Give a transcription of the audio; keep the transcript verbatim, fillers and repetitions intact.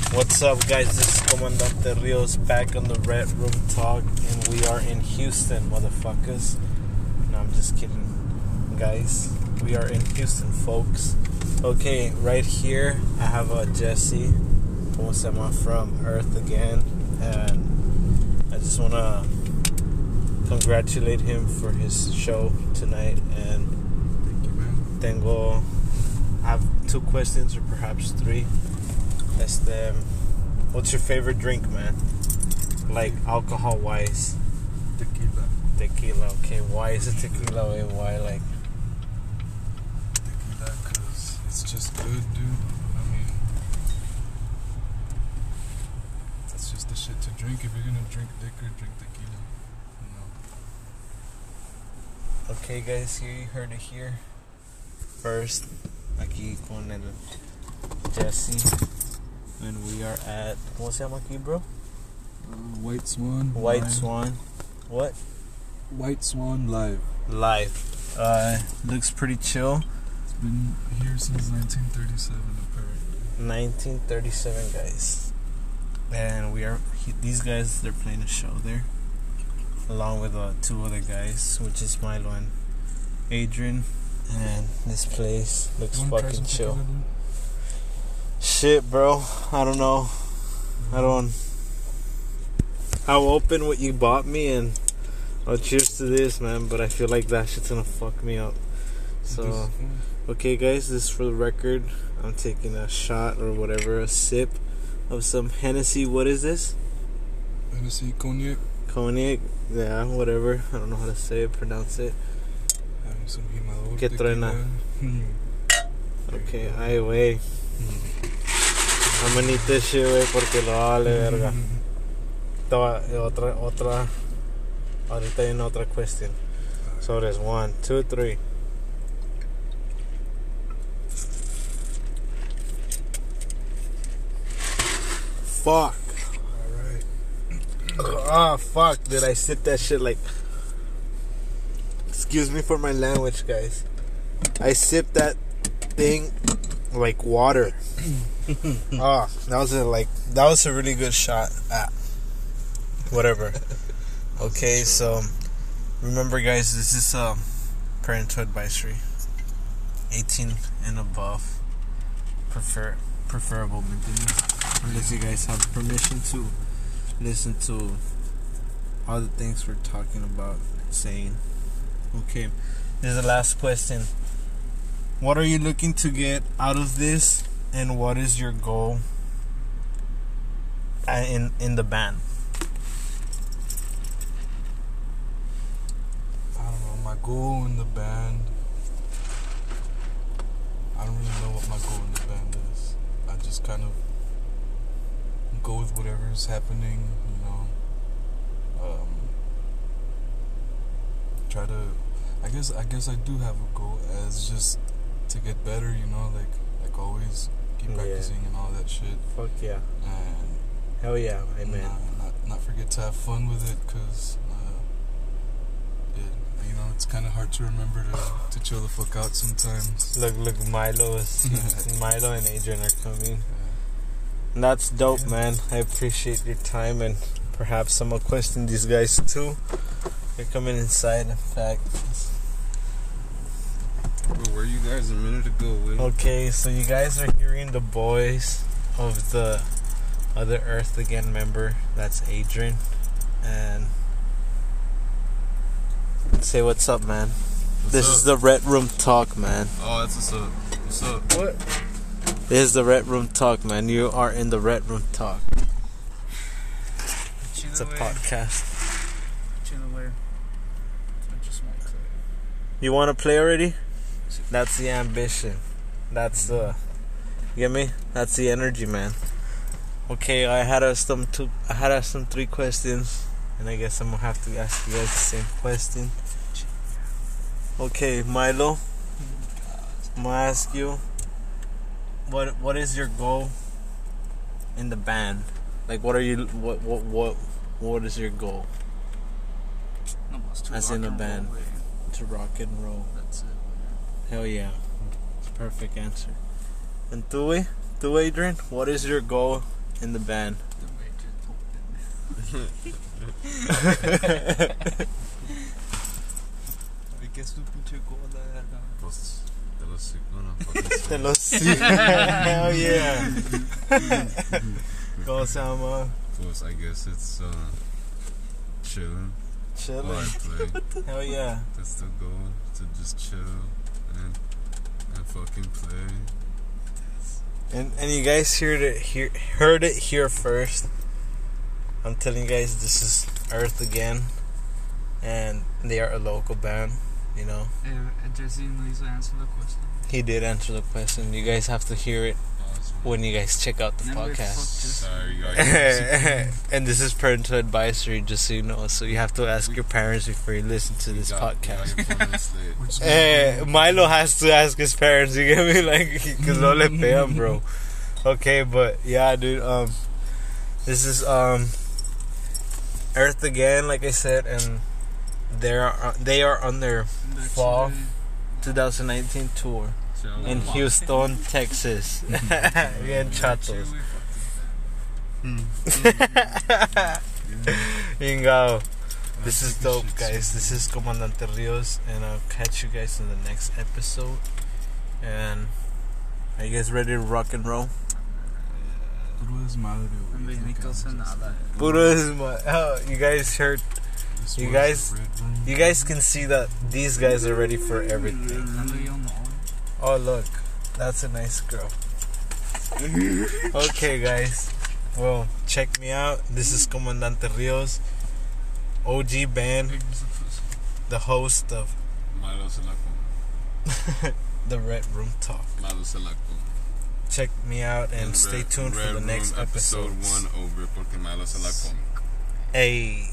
What's up, guys? This is Comandante Rios back on the Red Room Talk, and we are in Houston, motherfuckers. No, I'm just kidding, guys. We are in Houston, folks. Okay, right here I have a Jesse, como se llama, from Earth again, and I just want to congratulate him for his show tonight. And thank you, man. Tengo, I have two questions, or perhaps three. Este, what's your favorite drink, man? Like alcohol wise? Tequila. Tequila. Okay, why is it tequila and why like? Tequila, cause it's just good, dude. I mean, that's just the shit to drink. If you're gonna drink liquor, drink tequila. You know. Okay, guys, here you heard it here first. Aquí con el Jesse. And we are at, ¿cómo se llama aquí, bro? Uh, White Swan. White Live. Swan. What? White Swan Live. Live. Uh, looks pretty chill. It's been here since nineteen thirty-seven, apparently. nineteen thirty-seven, guys. And we are, he, these guys, they're playing a show there. Along with uh, two other guys, which is Milo and Adrian. And this place looks fucking chill. Tequila, Shit, bro. I don't know. I don't. I'll open what you bought me and I'll cheers to this, man. But I feel like that shit's gonna fuck me up. So, okay, guys, this is for the record. I'm taking a shot or whatever, a sip of some Hennessy. What is this? Hennessy cognac. Cognac. Yeah, whatever. I don't know how to say it, pronounce it. Having some Himador Que truena. Okay, ay, wey. I'm gonna eat this shit, wey, porque lo vale, verga. Toda, otra, otra. Ahorita viene otra question. So there's one, two, three. Fuck. Alright. Ah, fuck. Did I sip that shit like. Excuse me for my language, guys. I sipped that thing like water. Oh, that was a like that was a really good shot. Ah, whatever. Okay, so remember, guys, this is um parental advisory. eighteen and above, prefer preferable, unless you guys have permission to listen to all the things we're talking about, saying. Okay, this is the last question. What are you looking to get out of this, and what is your goal in in the band? I don't know, my goal in the band, I don't really know what my goal in the band is. I just kind of go with whatever's happening, you know. Um, try to, I guess I guess I do have a goal as just to get better, you know, like like always keep practicing, yeah, and all that shit. Fuck yeah. And hell yeah, amen. Not, not, not forget to have fun with it, because uh, it, you know, it's kind of hard to remember to, to chill the fuck out sometimes. Look, look, Milo is Milo and Adrian are coming. Yeah. And that's dope, yeah, man. I appreciate your time, and perhaps I'm gonna question these guys too. They're coming inside, in fact. Well, where you guys a minute ago, Will? Okay, so you guys are hearing the voice of the other Earth Again member. That's Adrian. And say what's up, man. What's this up? is the Red Room Talk, man. Oh, that's what's up. What's up? What? This is the Red Room Talk, man. You are in the Red Room Talk. It's a way. podcast. Way. Just you want to play already? That's the ambition. That's the, you get me? That's the energy, man. Okay, I had us some two. I had us some three questions, and I guess I'm gonna have to ask you guys the same question. Okay, Milo, I'm gonna ask you, what what is your goal in the band? Like, what are you? What what what what is your goal? As in a band, to rock and roll. That's it. Hell yeah. It's a perfect answer. And tú, tú, Adrian, what is your goal in the band? ¿Qué es tu pinche cola, verga? Pues, de los sí, no, no, De los sí. Hell yeah. ¿Cómo se llama? Pues, I guess it's, uh, chilling. Chilling. While I play. Hell yeah. That's the goal, to just chill and, and fucking play. And and you guys heard it here, heard it here first. I'm telling you guys, this is Earth Again, and they are a local band. You know, Eh, Jesse no hizo answer the question. he did answer the question. You guys have to hear it when you guys check out the Then we podcast. fucked Jesse. Sorry, guys. And this is parental advisory, just so you know. So you have to ask your parents before you listen to this We got- we podcast. got your plans laid. Eh, Milo has to ask his parents. You get me, like, cause no le pegan, bro. Okay, but yeah, dude. Um, this is um, Earth Again, like I said, and they are they are on their The Fall. Chile- twenty nineteen tour So, in wow. Houston, Texas. Bien chatos. Chile, we fucked Bingo. This is dope, guys. This is Comandante Rios, and I'll catch you guys in the next episode. And are you guys ready to rock and roll? Puro desmadre, güey. Hombre, ni cosa nada. Puro is my. Oh, you guys heard? This You was guys- the red room. You guys can see that these guys are ready for everything. Nando yo no. Oh, look, that's a nice girl. Okay, guys. Well, check me out. This is Comandante Rios, O G band, the host of Malo se la come. the Red Room Talk. Malo se la come. Check me out and Red- stay tuned for Red the next Room episode. Episode one over porque Malo se la come. Hey.